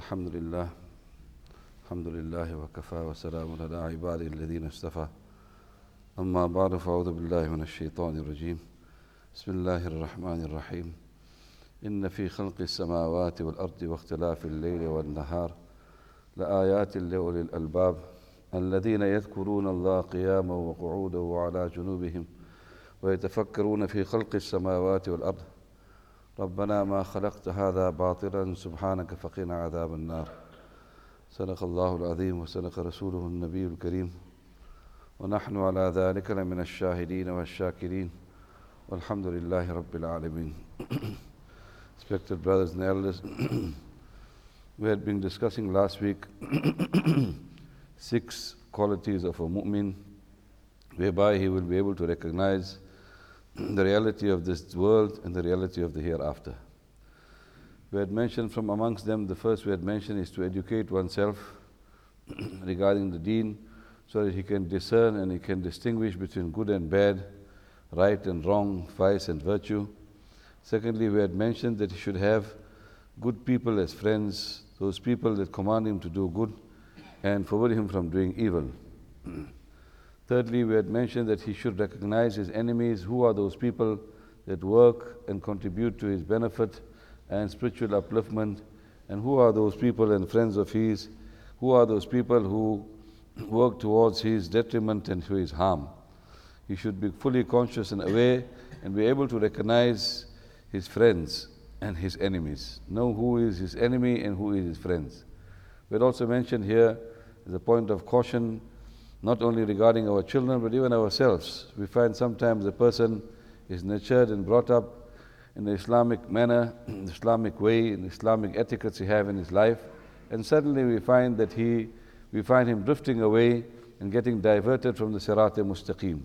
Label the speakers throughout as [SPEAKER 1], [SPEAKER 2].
[SPEAKER 1] الحمد لله الحمد لله وكفى وسلام على عباده الذين اصطفى أما بعد فأعوذ بالله من الشيطان الرجيم بسم الله الرحمن الرحيم إن في خلق السماوات والأرض واختلاف الليل والنهار لآيات لأولي الألباب الذين يذكرون الله قياما وقعودا وعلى جنوبهم ويتفكرون في خلق السماوات والأرض ربنا ما خلقت هذا باطلا سبحانك فقنا عذاب النار صدق الله العظيم وصدق رسوله النبي الكريم ونحن على ذلك لمن الشاهدين والشاكرين والحمد لله رب العالمين. Respected brothers and elders, we had been discussing last week 6 qualities of a mu'min whereby he will be able to recognize the reality of this world and the reality of the hereafter. We had mentioned from amongst them, the first we had mentioned is to educate oneself regarding the deen so that he can discern and he can distinguish between good and bad, right and wrong, vice and virtue. Secondly, we had mentioned that he should have good people as friends, those people that command him to do good and forbid him from doing evil. Thirdly, we had mentioned that he should recognize his enemies. Who are those people that work and contribute to his benefit and spiritual upliftment? And who are those people and friends of his? Who are those people who work towards his detriment and to his harm? He should be fully conscious and aware and be able to recognize his friends and his enemies. Know who is his enemy and who is his friends. We had also mentioned here as a point of caution, not only regarding our children, but even ourselves. We find sometimes a person is nurtured and brought up in the Islamic manner, in the Islamic way, in the Islamic etiquettes he have in his life, and suddenly we find that we find him drifting away and getting diverted from the Sirat-e-Mustaqim.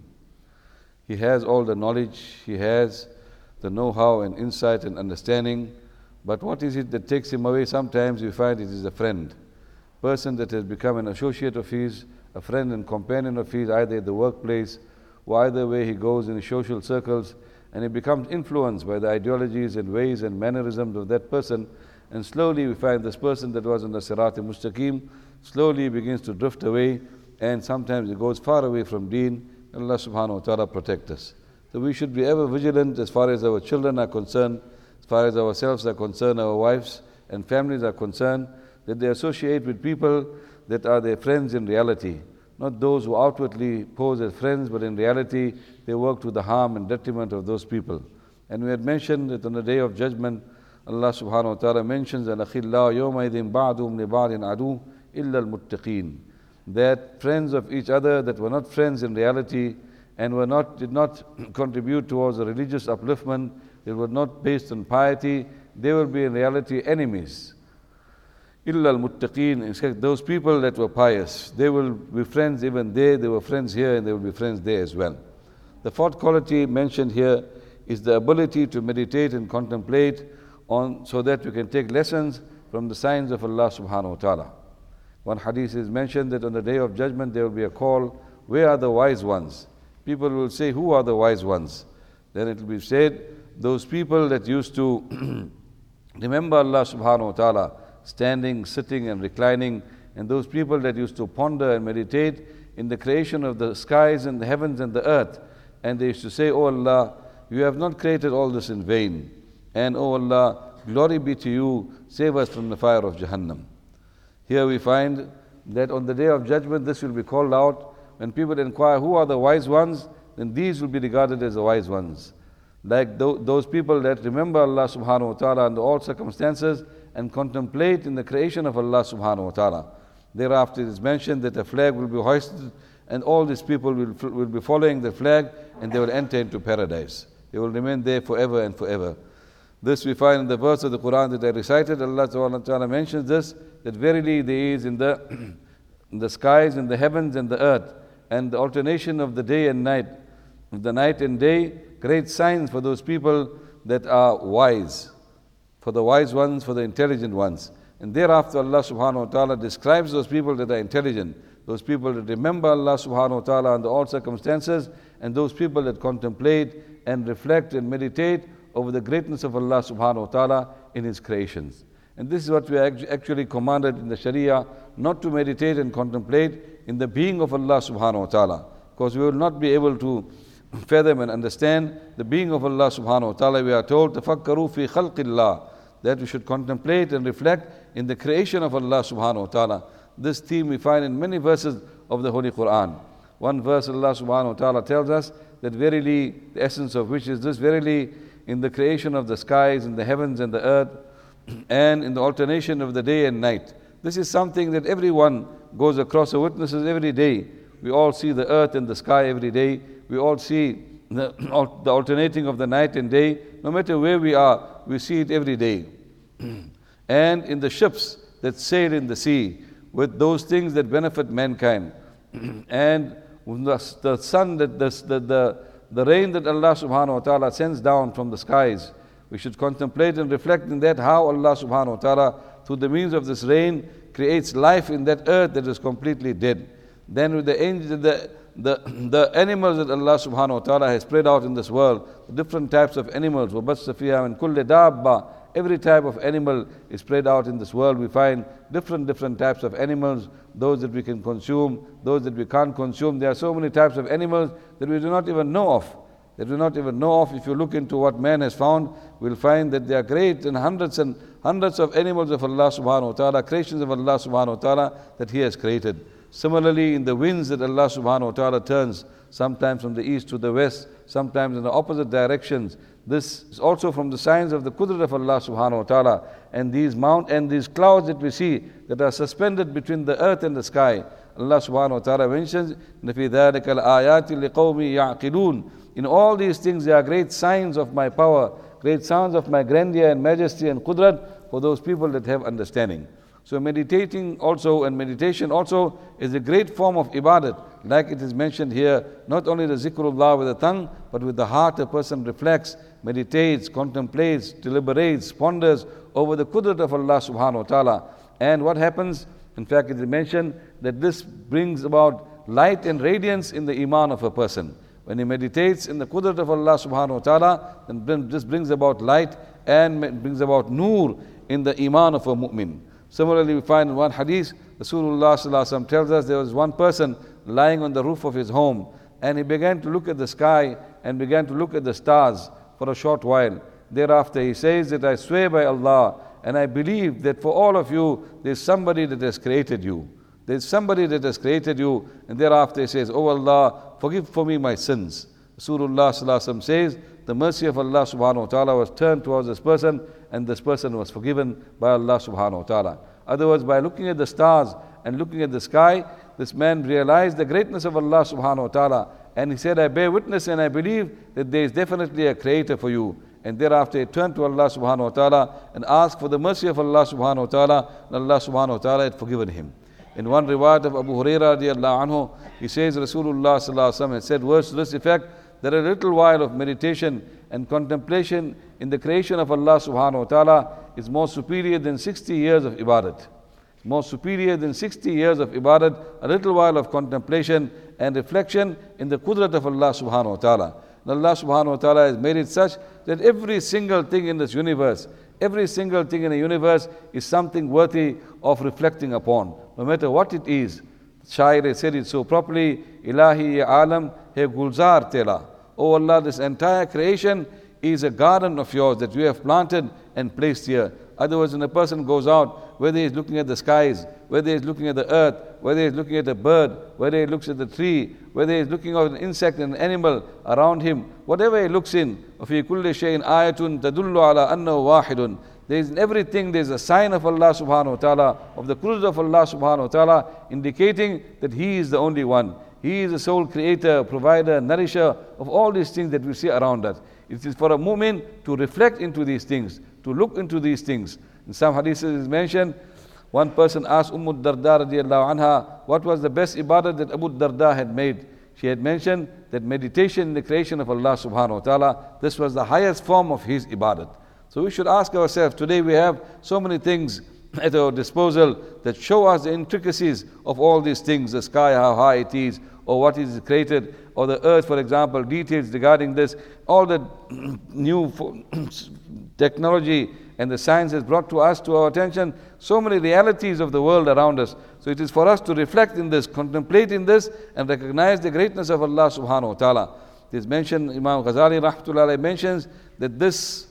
[SPEAKER 1] He has all the knowledge, he has the know-how and insight and understanding, but what is it that takes him away? Sometimes we find it is a friend, person that has become an associate of his, a friend and companion of his, either at the workplace or either where he goes in social circles, and he becomes influenced by the ideologies and ways and mannerisms of that person, and slowly we find this person that was on the Sirat-e-Mustaqim, slowly begins to drift away, and sometimes he goes far away from deen. Allah subhanahu wa ta'ala protect us. So we should be ever vigilant as far as our children are concerned, as far as ourselves are concerned, our wives and families are concerned, that they associate with people that are their friends in reality, not those who outwardly pose as friends, but in reality they work to the harm and detriment of those people. And we had mentioned that on the Day of Judgment, Allah subhanahu wa ta'ala mentions, الْأَخِلَّاءُ يَوْمَئِذٍ بَعْضُهُمْ لِبَعْضٍ عَدُوٌّ إِلَّا الْمُتَّقِينَ. That friends of each other that were not friends in reality and did not contribute towards a religious upliftment, they were not based on piety, they will be in reality enemies. إِلَّا الْمُتَّقِينَ. Those people that were pious, they will be friends even there, they were friends here and they will be friends there as well. The fourth quality mentioned here is the ability to meditate and contemplate on, so that we can take lessons from the signs of Allah subhanahu wa ta'ala. One hadith is mentioned that on the Day of Judgment there will be a call, where are the wise ones? People will say, who are the wise ones? Then it will be said, those people that used to remember Allah subhanahu wa ta'ala, standing, sitting and reclining, and those people that used to ponder and meditate in the creation of the skies and the heavens and the earth. And they used to say, oh Allah, you have not created all this in vain. And oh Allah, glory be to you, save us from the fire of Jahannam. Here we find that on the Day of Judgment this will be called out. When people inquire who are the wise ones, then these will be regarded as the wise ones. Like those people that remember Allah subhanahu wa ta'ala under all circumstances and contemplate in the creation of Allah subhanahu wa ta'ala. Thereafter it is mentioned that a flag will be hoisted and all these people will be following the flag and they will enter into paradise. They will remain there forever and forever. This we find in the verse of the Quran that I recited. Allah ta'ala mentions this, that verily there is in the skies and the heavens and the earth and the alternation of the day and night, of the night and day, great signs for those people that are wise, for the wise ones, for the intelligent ones. And thereafter Allah subhanahu wa ta'ala describes those people that are intelligent, those people that remember Allah subhanahu wa ta'ala under all circumstances, and those people that contemplate and reflect and meditate over the greatness of Allah subhanahu wa ta'ala in His creations. And this is what we are actually commanded in the Sharia, not to meditate and contemplate in the being of Allah subhanahu wa ta'ala. Because we will not be able to fathom and understand the being of Allah subhanahu wa ta'ala. We are told, تَفَكَّرُوا فِي خَلْقِ اللَّهِ, that we should contemplate and reflect in the creation of Allah subhanahu wa ta'ala. This theme we find in many verses of the Holy Quran. One verse Allah subhanahu wa ta'ala tells us that verily, the essence of which is this, verily in the creation of the skies and the heavens and the earth and in the alternation of the day and night. This is something that everyone goes across or witnesses every day. We all see the earth and the sky every day. We all see the alternating of the night and day. No matter where we are, we see it every day. And in the ships that sail in the sea, with those things that benefit mankind. And the sun, the rain that Allah subhanahu wa ta'ala sends down from the skies. We should contemplate and reflect in that how Allah subhanahu wa ta'ala, through the means of this rain, creates life in that earth that is completely dead. Then with the angels, the animals that Allah subhanahu wa ta'ala has spread out in this world, the different types of animals, وَبَثَّ فِيهَا مِن كُلِّ دَابَّةٍ, every type of animal is spread out in this world. We find different types of animals, those that we can consume, those that we can't consume. There are so many types of animals that we do not even know of. If you look into what man has found, we'll find that they are great and hundreds of animals of Allah subhanahu wa ta'ala, creations of Allah subhanahu wa ta'ala that He has created. Similarly, in the winds that Allah subhanahu wa ta'ala turns, sometimes from the east to the west, sometimes in the opposite directions. This is also from the signs of the qudrat of Allah subhanahu wa ta'ala. And these clouds that we see that are suspended between the earth and the sky, Allah subhanahu wa ta'ala mentions, فِي ذَلِكَ الْآيَاتِ لِقَوْمِ يَعْقِلُونَ. In all these things there are great signs of my power, great signs of my grandeur and majesty and qudrat for those people that have understanding. So meditation also is a great form of ibadat. Like it is mentioned here, not only the zikrullah with the tongue, but with the heart a person reflects, meditates, contemplates, deliberates, ponders over the qudrat of Allah subhanahu wa ta'ala. And what happens? In fact, it is mentioned that this brings about light and radiance in the iman of a person. When he meditates in the qudrat of Allah subhanahu wa ta'ala, then this brings about light and brings about nur in the iman of a mu'min. Similarly, we find in one hadith, Rasulullah sallallahu alaihi wasallam tells us there was one person lying on the roof of his home, and he began to look at the sky and began to look at the stars for a short while. Thereafter he says that I swear by Allah and I believe that for all of you there is somebody that has created you. There is somebody that has created you. And thereafter he says, Oh Allah, forgive for me my sins. Rasulullah sallallahu alaihi wasallam says, the mercy of Allah subhanahu wa ta'ala was turned towards this person, and this person was forgiven by Allah subhanahu wa ta'ala. Otherwise, by looking at the stars and looking at the sky, this man realized the greatness of Allah subhanahu wa ta'ala, and he said, I bear witness and I believe that there is definitely a creator for you. And thereafter he turned to Allah subhanahu wa ta'ala and asked for the mercy of Allah subhanahu wa ta'ala, and Allah subhanahu wa ta'ala had forgiven him. In one riwayat of Abu Hurairah radiallahu anhu, he says Rasulullah sallallahu alaihi wasallam had said words to this effect, that a little while of meditation and contemplation in the creation of Allah subhanahu wa ta'ala is more superior than 60 years of ibadat. More superior than 60 years of ibadat, a little while of contemplation and reflection in the qudrat of Allah subhanahu wa ta'ala. And Allah subhanahu wa ta'ala has made it such that every single thing in this universe, every single thing in the universe is something worthy of reflecting upon, no matter what it is. Shair has said it so properly, Ilahi ya alam hai gulzar tela. Oh Allah, this entire creation is a garden of yours that you have planted and placed here. Otherwise, when a person goes out, whether he is looking at the skies, whether he is looking at the earth, whether he is looking at a bird, whether he looks at the tree, whether he is looking at an insect and an animal around him, whatever he looks in, وَفِي كُلِّ شَيْءٍ آيَةٌ تَدُلُّ عَلَىٰ أَنَّهُ وَاحِدٌ. There is in everything, there is a sign of Allah subhanahu wa ta'ala, of the qudrat of Allah subhanahu wa ta'ala, indicating that He is the only one. He is the sole creator, provider, nourisher of all these things that we see around us. It is for a mu'min to reflect into these things, to look into these things. In some hadiths it is mentioned, one person asked Darda radiallahu anha, what was the best ibadah that Abu Darda had made? She had mentioned that meditation in the creation of Allah subhanahu wa ta'ala, this was the highest form of his ibadat. So we should ask ourselves, today we have so many things at our disposal that show us the intricacies of all these things, the sky, how high it is, or what is created, or the earth, for example, details regarding this, all the new technology and the science has brought to us, to our attention, so many realities of the world around us. So it is for us to reflect in this, contemplate in this, and recognize the greatness of Allah subhanahu wa ta'ala. It is mentioned, Imam Ghazali rahmatullahi mentions that it is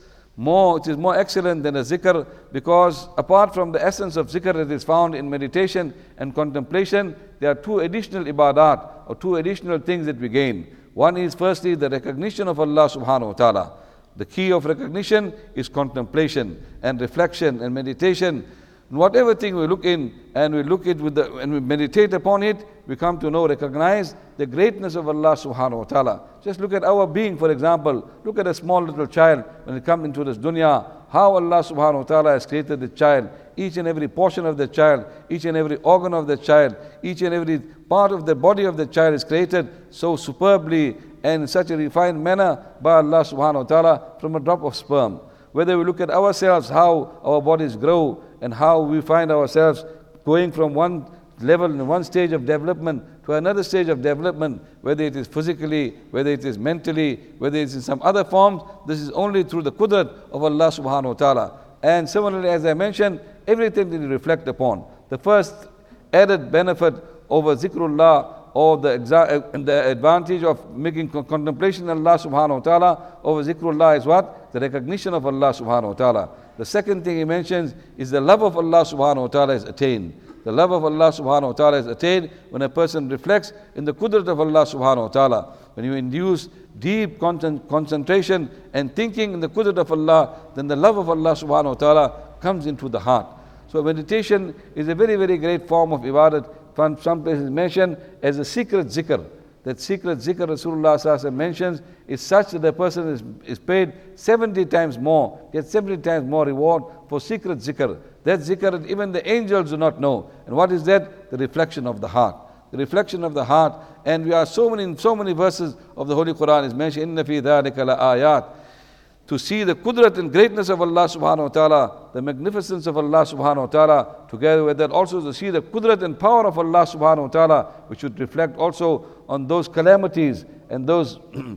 [SPEAKER 1] more excellent than a zikr, because apart from the essence of zikr that is found in meditation and contemplation, there are two additional ibadat, or two additional things that we gain. One is firstly the recognition of Allah subhanahu wa ta'ala. The key of recognition is contemplation and reflection and meditation. And whatever thing we look in and we look it and we meditate upon it, we come to know, recognize the greatness of Allah subhanahu wa ta'ala. Just look at our being, for example. Look at a small little child when it comes into this dunya, how Allah subhanahu wa ta'ala has created the child, each and every portion of the child, each and every organ of the child, each and every part of the body of the child is created so superbly and in such a refined manner by Allah subhanahu wa ta'ala from a drop of sperm. Whether we look at ourselves, how our bodies grow and how we find ourselves going from one level in one stage of development to another stage of development, whether it is physically, whether it is mentally, whether it is in some other forms, this is only through the qudrat of Allah subhanahu wa ta'ala. And similarly, as I mentioned, everything that we reflect upon. The first added benefit over zikrullah, or the advantage of making contemplation of Allah subhanahu wa ta'ala over zikrullah is what? The recognition of Allah subhanahu wa ta'ala. The second thing he mentions is the love of Allah subhanahu wa ta'ala is attained. The love of Allah subhanahu wa ta'ala is attained when a person reflects in the qudrat of Allah subhanahu wa ta'ala. When you induce deep concentration and thinking in the qudrat of Allah, then the love of Allah subhanahu wa ta'ala comes into the heart. So meditation is a very, very great form of ibadat. Some places mentioned as a secret zikr. That secret zikr Rasulullah sallallahu alaihi wasallam mentions is such that the person is paid 70 times more, gets 70 times more reward for secret zikr. That zikr that even the angels do not know. And what is that? The reflection of the heart. The reflection of the heart. And we are so many verses of the Holy Quran is mentioned, Inna fi dhalika la ayat. To see the qudrat and greatness of Allah subhanahu wa ta'ala, the magnificence of Allah subhanahu wa ta'ala, together with that also to see the qudrat and power of Allah subhanahu wa ta'ala, which should reflect also on those calamities and those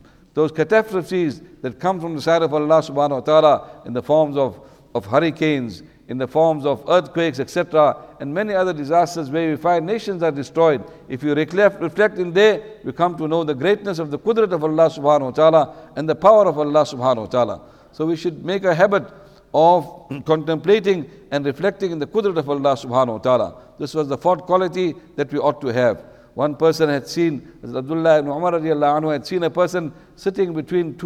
[SPEAKER 1] catastrophes that come from the side of Allah subhanahu wa ta'ala in the forms of hurricanes, in the forms of earthquakes, etc., and many other disasters where we find nations are destroyed. If you reflect in there, we come to know the greatness of the qudrat of Allah subhanahu wa ta'ala and the power of Allah subhanahu wa ta'ala. So we should make a habit of contemplating and reflecting in the qudrat of Allah subhanahu wa ta'ala. This was the fourth quality that we ought to have. One person had seen, Abdullah ibn Umar radiallahu anhu had seen a person sitting between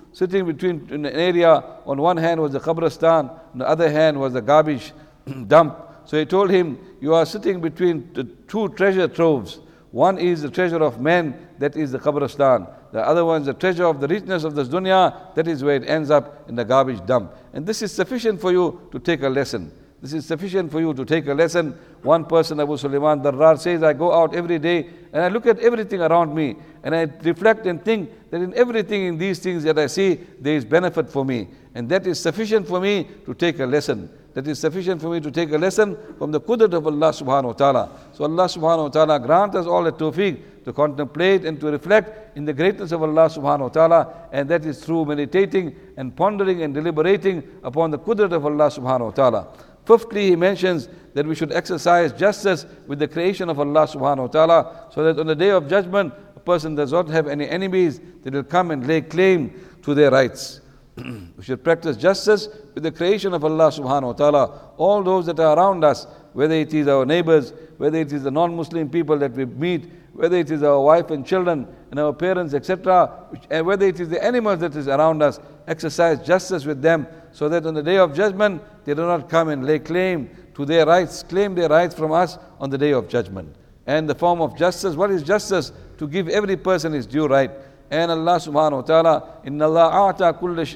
[SPEAKER 1] in an area. On one hand was the qabristan, on the other hand was the garbage dump. So he told him, you are sitting between the two treasure troves. One is the treasure of men, that is the qabristan. The other one is the treasure of the richness of this dunya, that is where it ends up in the garbage dump. And this is sufficient for you to take a lesson. This is sufficient for you to take a lesson. One person, Abu Sulaiman Darrar, says, I go out every day and I look at everything around me and I reflect and think that in everything in these things that I see, there is benefit for me. And that is sufficient for me to take a lesson. That is sufficient for me to take a lesson from the qudrat of Allah subhanahu wa ta'ala. So Allah subhanahu wa ta'ala grant us all a tawfiq to contemplate and to reflect in the greatness of Allah subhanahu wa ta'ala, and that is through meditating and pondering and deliberating upon the qudrat of Allah subhanahu wa ta'ala. Fifthly, he mentions that we should exercise justice with the creation of Allah subhanahu wa ta'ala, so that on the day of judgment, a person does not have any enemies that will come and lay claim to their rights. We should practice justice with the creation of Allah subhanahu wa ta'ala. All those that are around us, whether it is our neighbors, whether it is the non-Muslim people that we meet, whether it is our wife and children and our parents, etc., and whether it is the animals that is around us, exercise justice with them, so that on the day of judgment, they do not come and lay claim to their rights, claim their rights from us on the day of judgment. And the form of justice, what is justice? To give every person his due right. And Allah subhanahu wa ta'ala, Inna Allah a'ta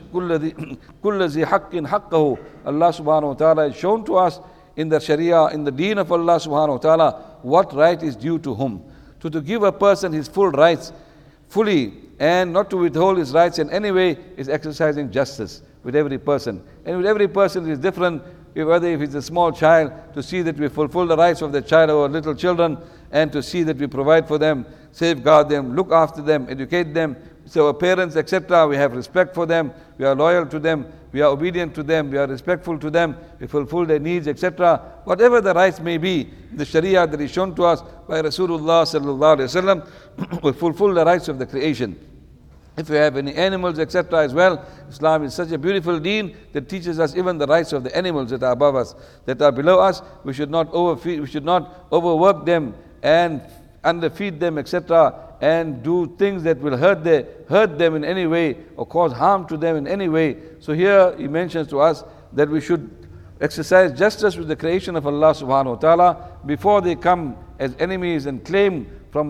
[SPEAKER 1] kulla zi haqqin haqqahu. Allah subhanahu wa ta'ala has shown to us in the sharia, in the deen of Allah subhanahu wa ta'ala, what right is due to whom. So to give a person his full rights fully and not to withhold his rights in any way is exercising justice with every person. And with every person it is different, whether if it's a small child, to see that we fulfill the rights of the child or little children, and to see that we provide for them safeguard them, look after them, educate them. So our parents, etc., we have respect for them, we are loyal to them, we are obedient to them, we are respectful to them, we fulfill their needs, etc. Whatever the rights may be, the Sharia that is shown to us by Rasulullah sallallahu alaihi wasallam, we fulfill the rights of the creation. If we have any animals, etc. as well, Islam is such a beautiful deen that teaches us even the rights of the animals that are above us, that are below us. We should not overfeed, we should not overwork them and underfeed them, etc., and do things that will hurt them in any way or cause harm to them in any way. So here he mentions to us that we should exercise justice with the creation of Allah subhanahu wa ta'ala before they come as enemies and claim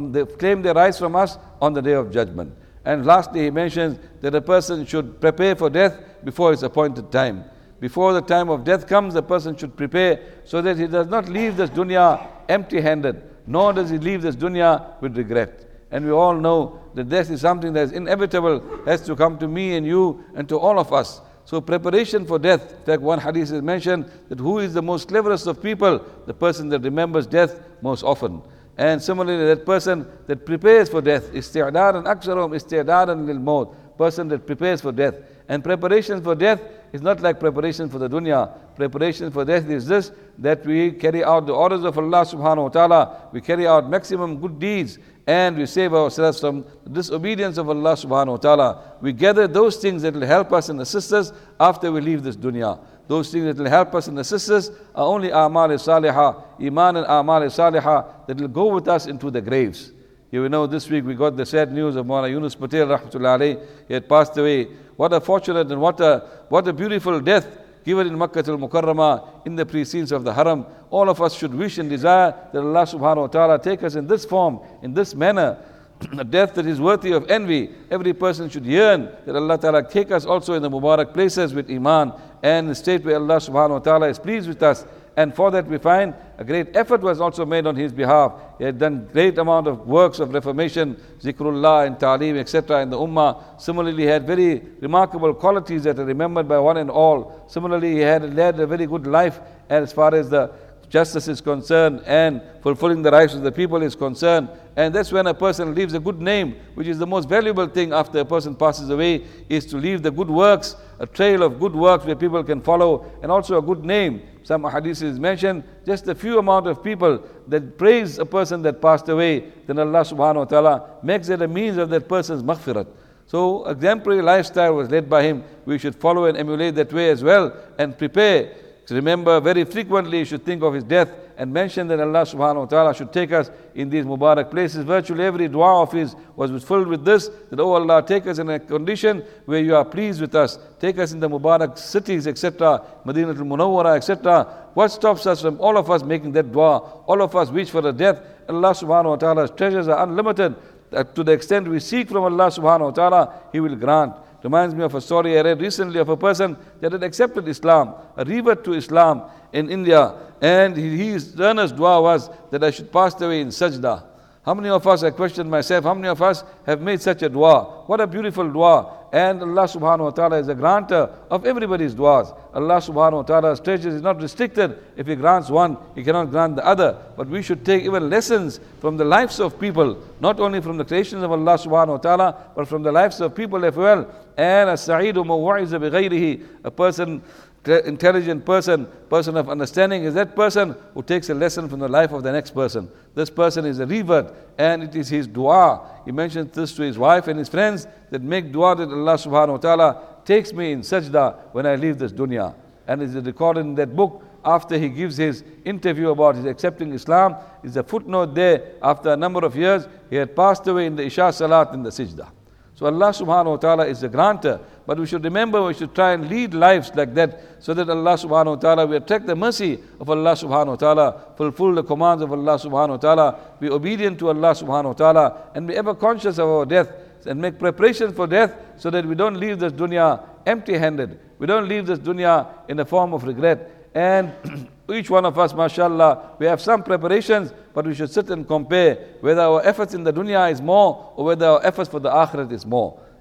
[SPEAKER 1] their rights from us on the day of judgment. And lastly, he mentions that a person should prepare for death before its appointed time. Before the time of death comes, the person should prepare so that he does not leave this dunya empty-handed, nor does he leave this dunya with regret. And we all know that death is something that is inevitable, has to come to me and you and to all of us. So preparation for death, in fact one hadith is mentioned that who is the most cleverest of people? The person that remembers death most often. And similarly, that person that prepares for death, isti'dadan aktsaruhum isti'dadan lil maut, person that prepares for death. And preparation for death is not like preparation for the dunya. Preparation for death is this, that we carry out the orders of Allah subhanahu wa ta'ala, we carry out maximum good deeds, and we save ourselves from the disobedience of Allah subhanahu wa ta'ala. We gather those things that will help us and assist us after we leave this dunya. Those things that will help us and assist us are only a'mal-e-salihah, iman and a'mal-e-salihah that will go with us into the graves. Here we know this week we got the sad news of Maulana Yunus Patel rahmatullahi alayhi. He had passed away. What a fortunate and what a beautiful death given in Makkah al-Mukarramah, in the precincts of the Haram. All of us should wish and desire that Allah subhanahu wa ta'ala take us in this form, in this manner, a death that is worthy of envy. Every person should yearn that Allah ta'ala take us also in the Mubarak places with Iman and the state where Allah subhanahu wa ta'ala is pleased with us. And for that we find a great effort was also made on his behalf. He had done great amount of works of reformation, zikrullah and ta'aleem, etc. in the ummah. Similarly, he had very remarkable qualities that are remembered by one and all. Similarly, he had led a very good life as far as the justice is concerned and fulfilling the rights of the people is concerned. And that's when a person leaves a good name, which is the most valuable thing after a person passes away, is to leave the good works, a trail of good works where people can follow, and also a good name. Some hadith is mentioned, just a few amount of people that praise a person that passed away, then Allah subhanahu wa ta'ala makes it a means of that person's maghfirat. So exemplary lifestyle was led by him. We should follow and emulate that way as well and prepare. So remember, very frequently you should think of his death and mention that Allah subhanahu wa ta'ala should take us in these Mubarak places. Virtually every dua of his was filled with this, that, oh Allah, take us in a condition where you are pleased with us. Take us in the Mubarak cities, etc., Madinatul Munawwara, etc. What stops us from all of us making that dua? All of us wish for the death. Allah subhanahu wa ta'ala's treasures are unlimited. To the extent we seek from Allah subhanahu wa ta'ala, He will grant. Reminds me of a story I read recently of a person that had accepted Islam, a revert to Islam in India, and his earnest dua was that I should pass away in sajda. How many of us, I questioned myself, how many of us have made such a dua? What a beautiful dua. And Allah subhanahu wa ta'ala is a granter of everybody's duas. Allah subhanahu wa ta'ala's treasures is not restricted. If He grants one, He cannot grant the other. But we should take even lessons from the lives of people, not only from the creations of Allah subhanahu wa ta'ala, but from the lives of people as well. And as-sa'idu mawwa'iza bighayrihi, a person, intelligent person of understanding is that person who takes a lesson from the life of the next person. This person is a revert, and it is his dua. He mentions this to his wife and his friends, that make dua that Allah subhanahu wa ta'ala takes me in sajda when I leave this dunya. And it is recorded in that book, after he gives his interview about his accepting Islam, is a footnote there, after a number of years, he had passed away in the Isha Salat in the Sajda. So Allah subhanahu wa ta'ala is the granter. But we should remember, we should try and lead lives like that, so that Allah subhanahu wa ta'ala, we attract the mercy of Allah subhanahu wa ta'ala, fulfill the commands of Allah subhanahu wa ta'ala, be obedient to Allah subhanahu wa ta'ala, and be ever conscious of our death, and make preparation for death, so that we don't leave this dunya empty-handed. We don't leave this dunya in the form of regret. And each one of us, mashallah, we have some preparations, but we should sit and compare whether our efforts in the dunya is more or whether our efforts for the akhirat is more.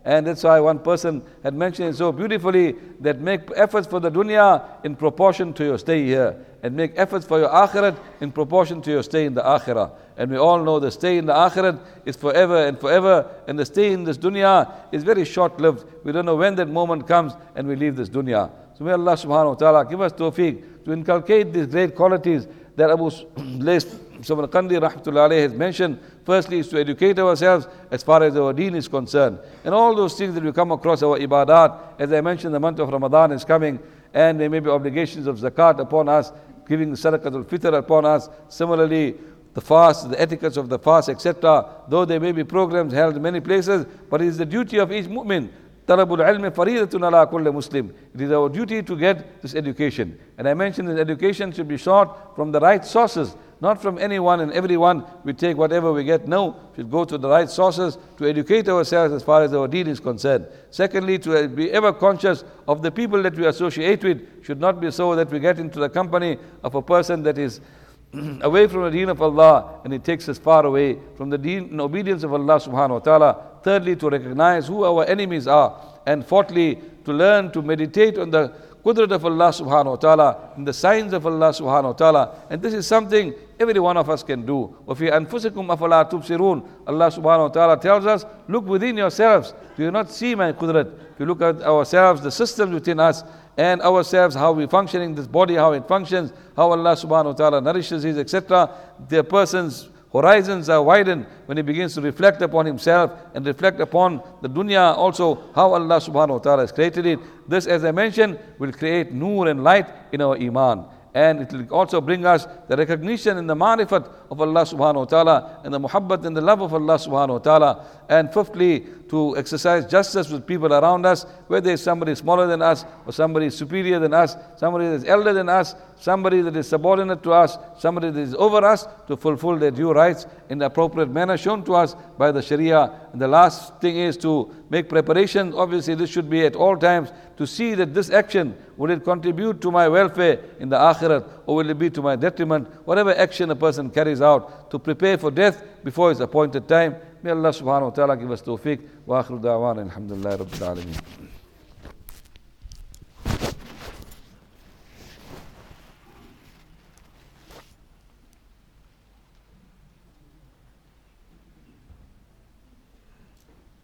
[SPEAKER 1] And that's why one person had mentioned it so beautifully, that make efforts for the dunya in proportion to your stay here, and make efforts for your akhirat in proportion to your stay in the akhirah. And we all know the stay in the akhirat is forever and forever, and the stay in this dunya is very short-lived. We don't know when that moment comes and we leave this dunya. So may Allah subhanahu wa ta'ala give us tawfiq to inculcate these great qualities that Abu Lays Samarkandi rahmatullahi alayhi has mentioned. Firstly is to educate ourselves as far as our deen is concerned. And all those things that we come across, our ibadat, as I mentioned, the month of Ramadan is coming, and there may be obligations of zakat upon us, giving the sadaqatul fitr upon us. Similarly, the fast, the etiquettes of the fast, etc. Though there may be programs held in many places, but it is the duty of each mu'min. Talabul ilmi faridatun ala kulli Muslim. It is our duty to get this education. And I mentioned that education should be sought from the right sources, not from anyone and everyone. We take whatever we get. No, we should go to the right sources to educate ourselves as far as our deen is concerned. Secondly, to be ever conscious of the people that we associate with. Should not be so that we get into the company of a person that is away from the deen of Allah, and it takes us far away from the deen and obedience of Allah subhanahu wa ta'ala. Thirdly, to recognize who our enemies are. And fourthly, to learn to meditate on the qudrat of Allah subhanahu wa ta'ala and the signs of Allah subhanahu wa ta'ala. And this is something every one of us can do. وَفِي أَنفُسِكُمْ أَفَلَا تُبْصِرُونَ. Allah subhanahu wa ta'ala tells us, look within yourselves. Do you not see my qudrat? If you look at ourselves, the systems within us, and ourselves, how we functioning, this body, how it functions, how Allah subhanahu wa ta'ala nourishes his, etc. The person's horizons are widened when he begins to reflect upon himself and reflect upon the dunya also, how Allah subhanahu wa ta'ala has created it. This, as I mentioned, will create nur and light in our iman. And it will also bring us the recognition and the ma'rifat of Allah subhanahu wa ta'ala, and the muhabbat and the love of Allah subhanahu wa ta'ala. And fifthly, to exercise justice with people around us, whether it's somebody smaller than us, or somebody superior than us, somebody that is elder than us, somebody that is subordinate to us, somebody that is over us, to fulfill their due rights in the appropriate manner shown to us by the Sharia. And the last thing is to make preparation. Obviously, this should be at all times to see that this action, will it contribute to my welfare in the akhirat, or will it be to my detriment? Whatever action a person carries out, to prepare for death before its appointed time. May Allah subhanahu wa ta'ala give us tawfiq. Wa akhiru da'wana alhamdulillahi rabbil alameen.